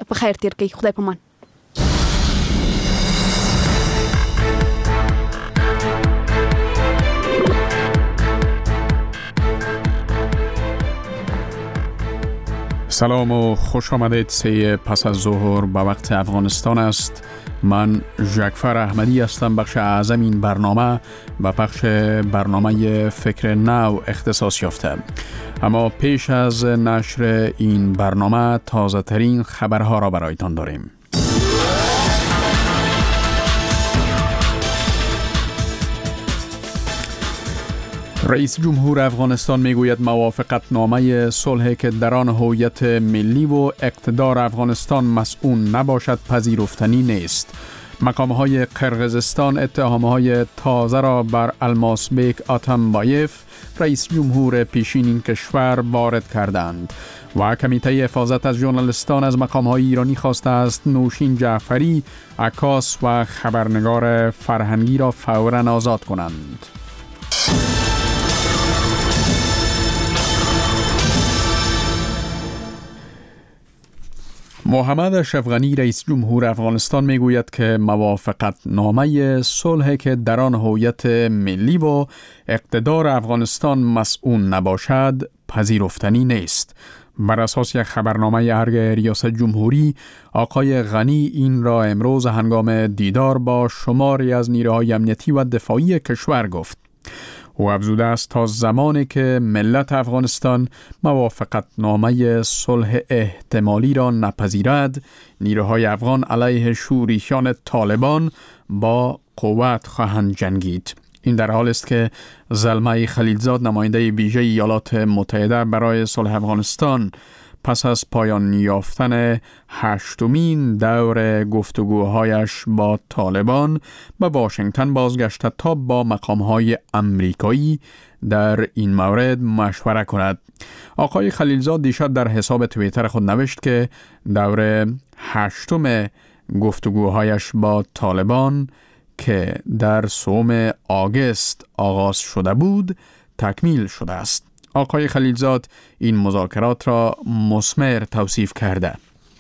به خیر تیر کی. خدای پامان. سلام و خوش آمدید. سه پس از ظهر به وقت افغانستان است. من جعفر احمدی هستم. بخش اعظم این برنامه و بخش برنامه فکر نو اختصاص یافته. اما پیش از نشر این برنامه تازه ترین خبرها را برایتان داریم. رئیس جمهور افغانستان میگوید موافقت نامه صلح که در آن هویت ملی و اقتدار افغانستان مسئول نباشد پذیرفتنی نیست. مقام‌های قرقیزستان اتهام‌های تازه را بر الماسبک آتامبایف رئیس جمهور پیشین این کشور وارد کردند و کمیته حفاظت از ژورنالیستان از مقام‌های ایرانی خواسته است نوشین جعفری، عکاس و خبرنگار فرهنگی را فوراً آزاد کنند. محمد اشرف غنی رئیس جمهور افغانستان میگوید که موافقت نامه صلح که در آن هویت ملی و اقتدار افغانستان مسئول نباشد پذیرفتنی نیست. بر اساس یک خبرنامه ارگ ریاست جمهوری، آقای غنی این را امروز هنگام دیدار با شماری از نیروهای امنیتی و دفاعی کشور گفت. او افزوده است تا زمانی که ملت افغانستان موافقت نامه صلح احتمالی را نپذیرد، نیروهای افغان علیه شورشیان طالبان با قوت خواهند جنگید. این در حال است که زلمه خلیلزاد، نماینده ویژه ایالات متحده برای صلح افغانستان، پس از پایان یافتن 8مین دور گفتگوهایش با طالبان به واشنگتن بازگشته تا با مقام‌های امریکایی در این مورد مشوره کند. آقای خلیلزاد دیشب در حساب توییتر خود نوشت که دور 8م گفتگوهایش با طالبان که در 3 آگوست آغاز شده بود تکمیل شده است. آقای خلیلزاد این مذاکرات را مثمر توصیف کرده.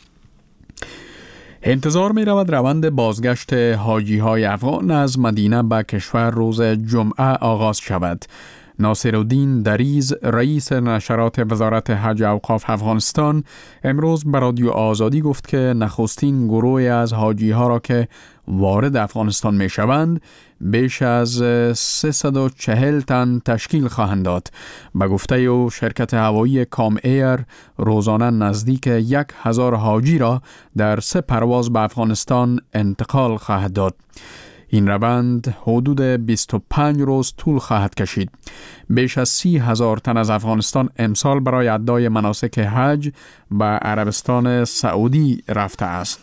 انتظار می رود روند بازگشت حاجی های افغان از مدینه به کشور روز جمعه آغاز شود. ناصرالدین دریز، رئیس نشرات وزارت حج اوقاف افغانستان، امروز به رادیو آزادی گفت که نخستین گروه از حاجی ها را که وارد افغانستان می شوند بیش از 340 تن تشکیل خواهند داد. به گفته او شرکت هوایی کام ایر روزانه نزدیک 1000 حاجی را در 3 پرواز به افغانستان انتقال خواهد داد. این روند حدود 25 روز طول خواهد کشید. بیش از 30,000 تن از افغانستان امسال برای ادای مناسک حج به عربستان سعودی رفته است.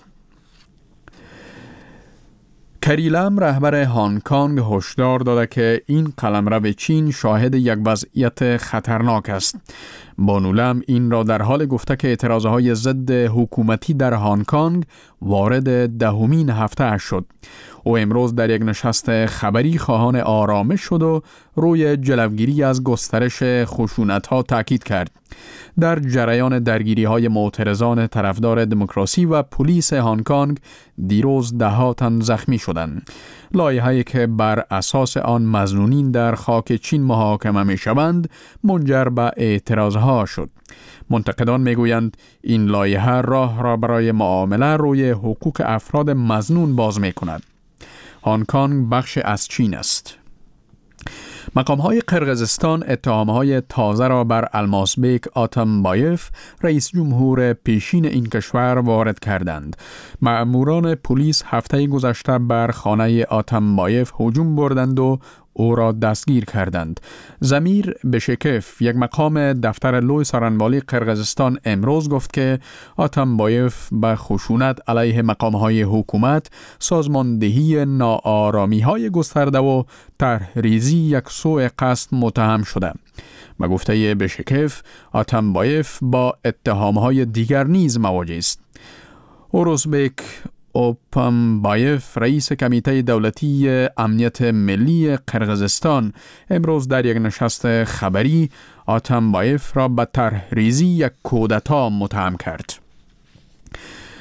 کری لم، رهبر هانگ کنگ، هشدار داده که این قلمرو چین شاهد یک وضعیت خطرناک است. بانو لم این را در حال گفته که اعتراضهای ضد حکومتی در هانگ کنگ وارد 10مین هفته شد. او امروز در یک نشست خبری خواهان آرامش شد و روی جلوگیری از گسترش خشونت‌ها تاکید کرد. در جریان درگیری‌های معترضان طرفدار دموکراسی و پلیس هانگ کنگ دیروز 10 تن زخمی شدند. لایحه‌ای که بر اساس آن مظنونین در خاک چین محاکمه می‌شوند منجر به اعتراضها شد. منتقدان میگویند این لایحه راه را برای معامله روی حقوق افراد مظنون باز می‌کند. هانگ کنگ بخش از چین است. مقام‌های قرقیزستان اتهام‌های تازه را بر الماسبک آتامبایف رئیس جمهور پیشین این کشور وارد کردند. مأموران پلیس هفته گذشته بر خانه آتامبایف هجوم بردند و او را دستگیر کردند. زمیر بشکف، یک مقام دفتر لوی سارنوالی قرقیزستان، امروز گفت که آتامبایف به خشونت علیه مقام‌های حکومت، سازماندهی ناآرامی‌های گسترده و طرحریزی یک سوء قصد متهم شده. به گفته بشکف، آتامبایف با اتهام‌های دیگر نیز مواجه است. اوروزبک اوپامبایف، رئیس کمیته دولتی امنیت ملی قرقیزستان، امروز در یک نشست خبری آتامبایف را به طرحریزی یک کودتا متهم کرد.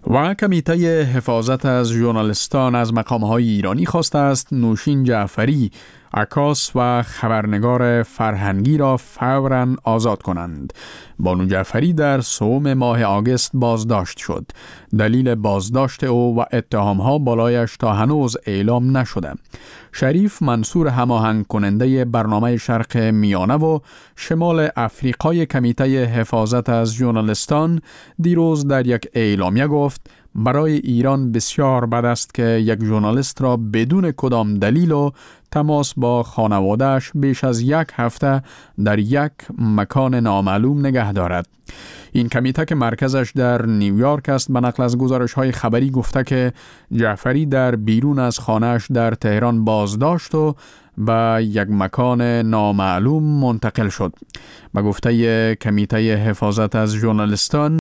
و کمیته حفاظت از ژورنالیستان از مقام‌های ایرانی خواسته است نوشین جعفری، عکاس و خبرنگار فرهنگی را فوراً آزاد کنند. بانو جعفری در سوم ماه آگوست بازداشت شد. دلیل بازداشت او و اتهام‌ها بالایش تا هنوز اعلام نشده. شریف منصور هماهنگ کننده برنامه شرق میانه و شمال افریقای کمیته حفاظت از ژورنالیستان دیروز در یک اعلامیه گفت برای ایران بسیار بد است که یک ژورنالیست را بدون کدام دلیل و تماس با خانواده‌اش بیش از 1 هفته در یک مکان نامعلوم نگه دارد. این کمیته که مرکزش در نیویورک است به نقل از گزارش‌های خبری گفته که جعفری در بیرون از خانه‌اش در تهران بازداشت و به یک مکان نامعلوم منتقل شد. به گفته کمیته حفاظت از ژورنالیستان